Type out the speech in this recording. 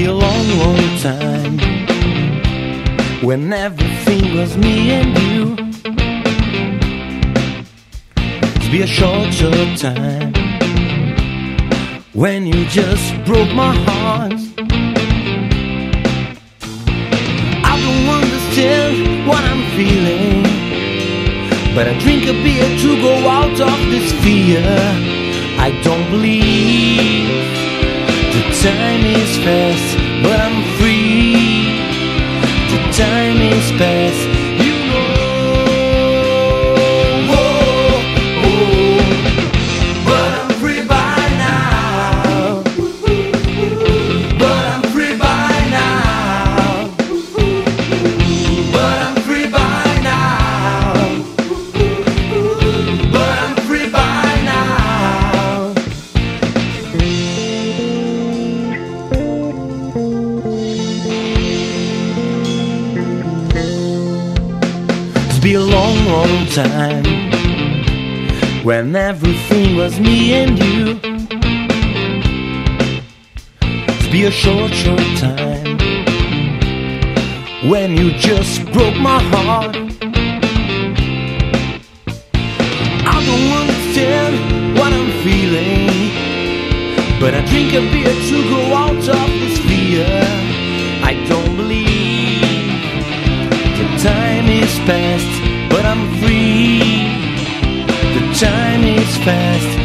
be a long, long time when everything was me and you. It's be a short, short time when you just broke my heart. I don't understand what I'm feeling, but I drink a beer to go out of this fear. I don't believe the time is fast, but I'm free. The time is past, you know. Oh, oh. But I'm free by now. But I'm free by now. But I'm free by now. But I'm free by now. It's been a long, long time when everything was me and you. It's been a short, short time when you just broke my heart. I don't understand what I'm feeling, but I drink a beer to go out of this fear. I don't believe the time is past, but I'm free. The time is fast.